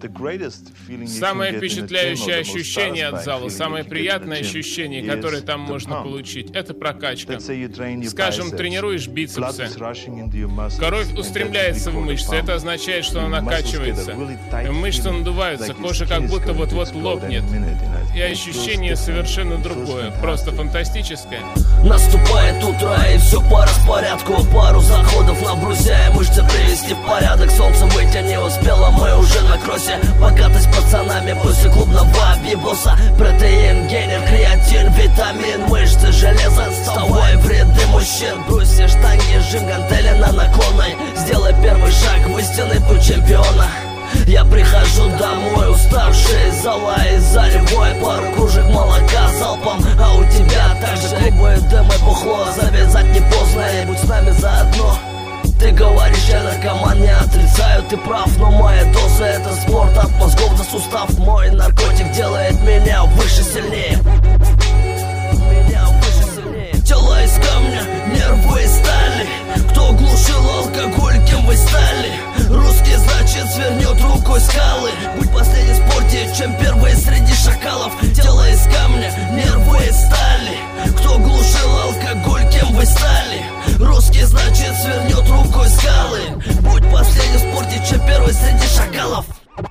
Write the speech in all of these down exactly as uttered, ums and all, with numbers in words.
Самое впечатляющее ощущение от зала, самое приятное ощущение, которое там можно получить, это прокачка. Скажем, тренируешь бицепсы, кровь устремляется в мышцы, это означает, что она накачивается. Мышцы надуваются, кожа как будто вот-вот лопнет. И ощущение совершенно другое, просто фантастическое. Наступает утро и все по распорядку. Пару заходов на брузе, мышцы привести в порядок. Солнце выйти не успело, мы уже на кроссе. Покатать с пацанами после клубного бибоса. Протеин, гейнер, креатин, витамин, мышцы, железо. Вставай в ряды мужчин. Брусья, штанги, жим, гантели на наклонной. Сделай первый шаг в истинный путь чемпиона. Я прихожу домой, уставший из зала и заливаю пару кружек молока залпом. А у тебя также клубы, дым и бухло. Завязать не поздно и будь с нами заодно. Ты говоришь, я наркоман, не отрицаю, ты прав. Но моя доза — это спорт от мозгов до сустав. Мой наркотик делает меня выше, сильнее. Меня выше, сильнее. Тело из камня, нервы из стали. Кто глушил алкоголь, кем вы стали? Русский, значит, свернет рукой скалы. Будь последний в спорте, чем первый среди шакалов. Тело из камня, нервы из стали. Кто глушил алкоголь, кем вы стали? Русский, значит, свернет рукой скалы. Будь последний в спорте, чем первый среди шакалов.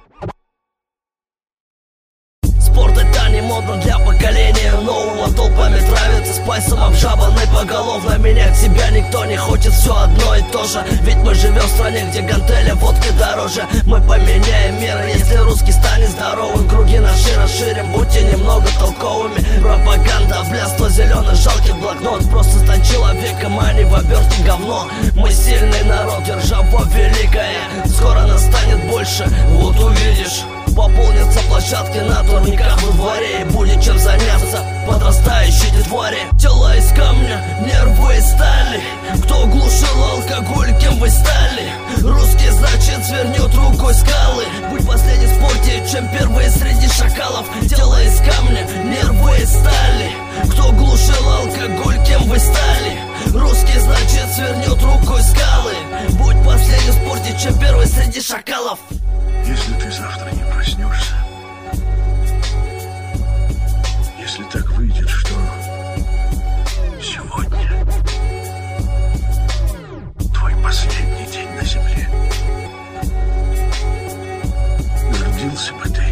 Спорт — это не модно для поколения нового. Толпами травится спайсом обжабанный поголовно. Менять себя никто не хочет, все одно и то же. Ведь мы живем в стране, где гантели водки дороже. Мы поменяем мир, если русский станет здоровым. Круги наши расширим, будьте немного толковыми. Пропаганда, блядство, зеленый жалкий блокнот. Просто стань человеком, а не в обертке говно. Мы сильный народ, держава великая. Скоро настанет больше, вот увидишь. Пополнятся площадки на турниках во дворе. И будет чем заняться подрастающей детворе. Тела из камня, нервы из стали. Кто глушил алкоголь, кем вы стали? Русский, значит, свернет рукой скалы. Будь последний в спорте, чем первый среди шакалов. Тело из камня, нервы из стали. Кто глушил алкоголь, кем вы стали? Русский, значит, свернет рукой скалы. Будь последний в спорте, чем первый среди шакалов. Если ты завтра не проснешься, если так выйдет, что сегодня твой последний день на земле, гордился бы ты